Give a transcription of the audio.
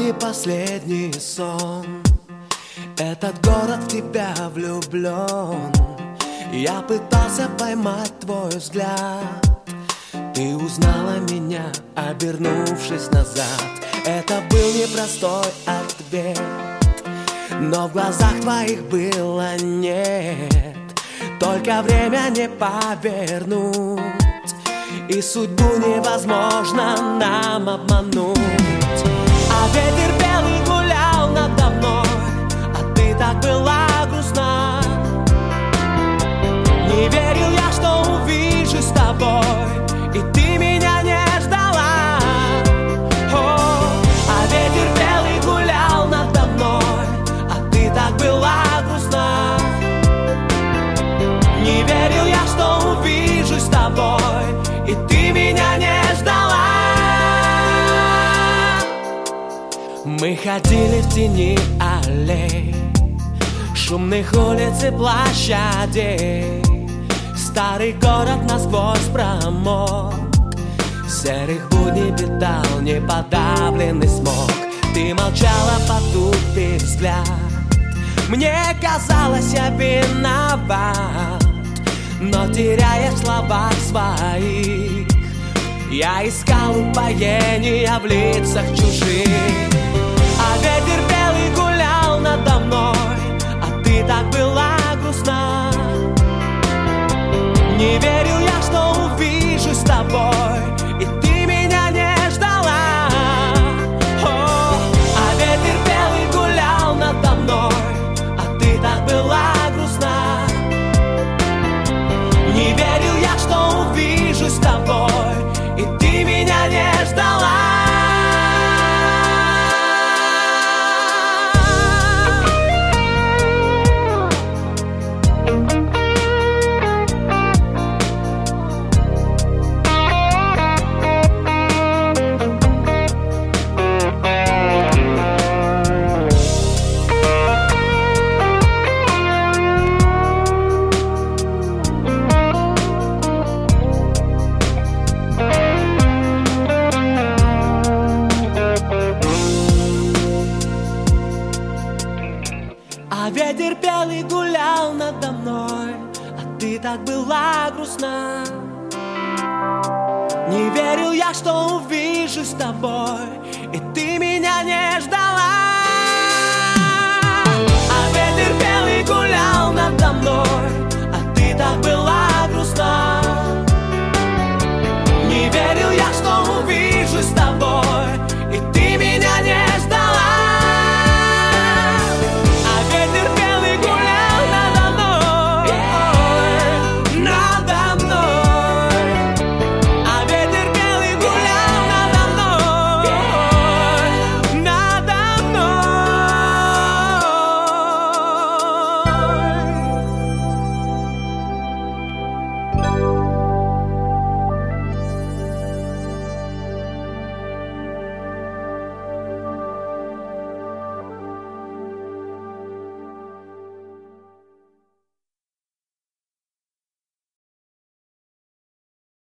не последний сон. Этот город в тебя влюблен. Я пытался поймать твой взгляд. Ты узнала меня, обернувшись назад. Это был непростой ответ, но в глазах твоих было нет. Только время не повернуть, и судьбу невозможно нам обмануть. А ветер белый гулял надо мной, а ты так была грустна. Не верил я, что увижу с тобой, и ты меня не ждала. А ветер белый гулял надо мной, а ты так была грустна. Не верил я, что увижу с тобой, и ты меня не ждала. Мы ходили в тени аллей, шумных улиц и площадей. Старый город насквозь промок, серых будней питал неподавленный смог. Ты молчала, потупив взгляд. Мне казалось, я виноват, но теряя в словах своих, я искал упоения в лицах чужих. А ветер белый гулял надо мной, а ты так была грустна. Не верил я, что увижу с тобой, и ты меня не ждала. А ветер белый гулял надо мной, а ты так была грустна. Не верил я, что увижу с тобой, и ты меня не ждала. А ветер белый гулял надо мной, а ты так была грустна. Не верил я, что увижу с тобой, и